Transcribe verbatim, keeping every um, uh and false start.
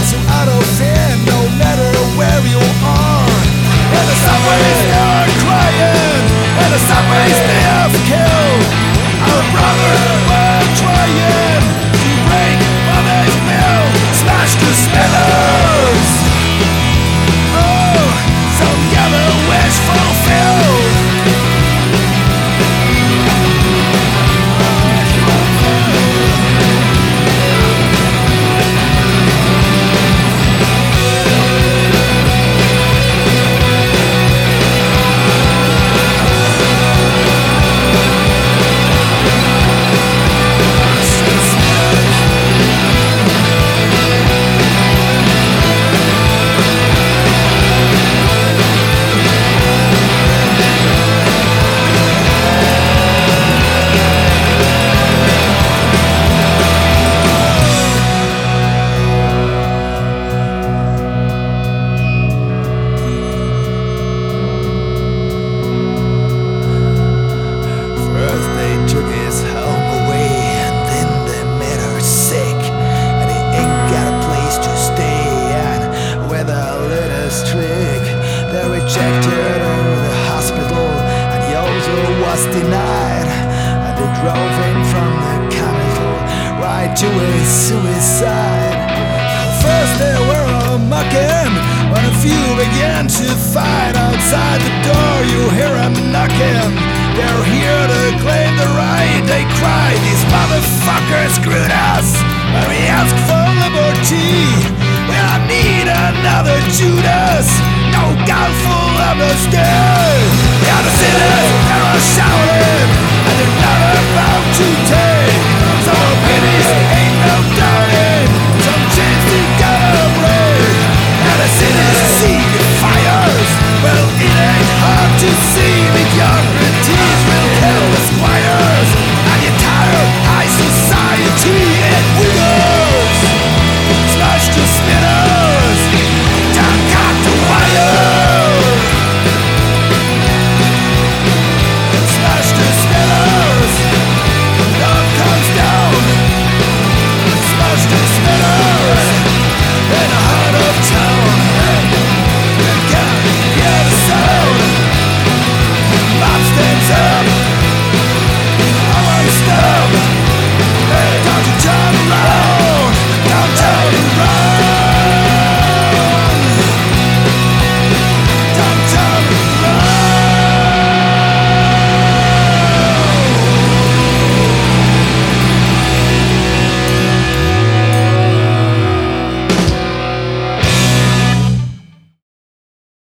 so out of fear, no matter where you are. And the subways they are crying, and the subways they have killed our brothers were trying to break mother's will, smash to smithereens. Oh, some other wish fulfilled. Rejected in the hospital, and he also was denied. And they drove him from the capital right to his suicide. First they were all mocking, when a few began to fight. Outside the door you hear them knocking. They're here to claim the right. They cry, these motherfuckers screwed us when we ask for liberty. We don't need another Judas, no God full understand. Yeah, the sinners, they are shouting.